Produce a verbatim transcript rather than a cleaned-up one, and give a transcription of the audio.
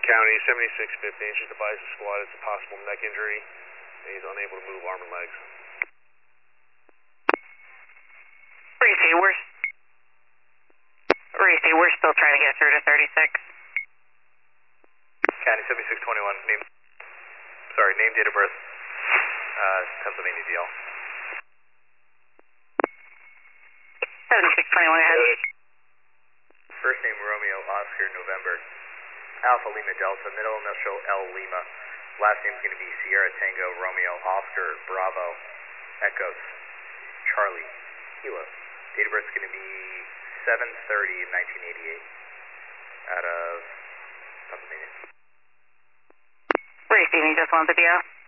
County, seventy-six fifty, just advised the squad it's a possible neck injury, and he's unable to move arm and legs. Reese, we're, Reese, we're still trying to get through to thirty-six. County, seventy-six twenty-one, name, sorry, name, date of birth, uh, Pennsylvania D L. seventy-six twenty-one, ahead. First name Romeo Oscar November, Alpha Lima Delta, middle initial L Lima. Last name is going to be Sierra Tango Romeo Oscar Bravo Echoes Charlie Kilo. Date of birth is going to be seven thirty in nineteen eighty-eight out of Pennsylvania. Reese, you just want the D O?